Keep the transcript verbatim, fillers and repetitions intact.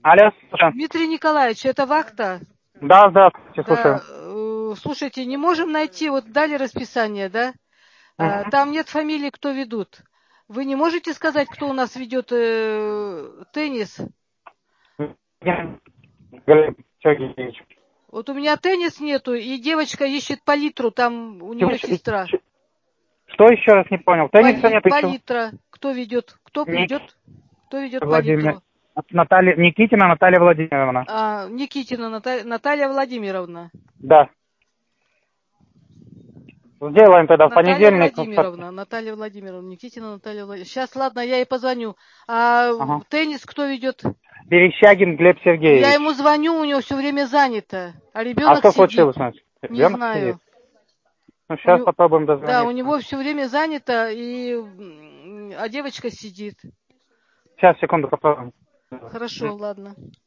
Алло, слушаю. Дмитрий Николаевич, это вахта? Да, да, слушаю. Да. э, Слушайте, не можем найти, вот дали расписание, да? А, Мгм. Там нет фамилий, кто ведут. Вы не можете сказать, кто у нас ведет э, теннис? Глеб Сергеевич. Вот у меня теннис нету, и девочка ищет палитру, там у Чего нее еще- сестра. ч- Что еще раз не понял? Тенниса Пали, нет еще. палитра. Кто ведет? Кто Ник ведет? Кто ведет Владимир. палитру? Наталья, Никитина Наталья Владимировна. А, Никитина Ната- Наталья Владимировна. Да. Сделаем тогда в Наталья понедельник. Владимировна, Наталья Владимировна, Никитина Наталья Владимировна. Сейчас, ладно, я ей позвоню. А Ага. теннис кто ведет? Верещагин Глеб Я Сергеевич. ему звоню, у него все время занято, а А ребенок что сидит. случилось, значит? Не Ребенок знаю. сидит. Ну, У сейчас него, попробуем да, у дозвониться. него все время занято, и, м, а девочка сидит. Сейчас, секунду, попробуем. Хорошо, ладно.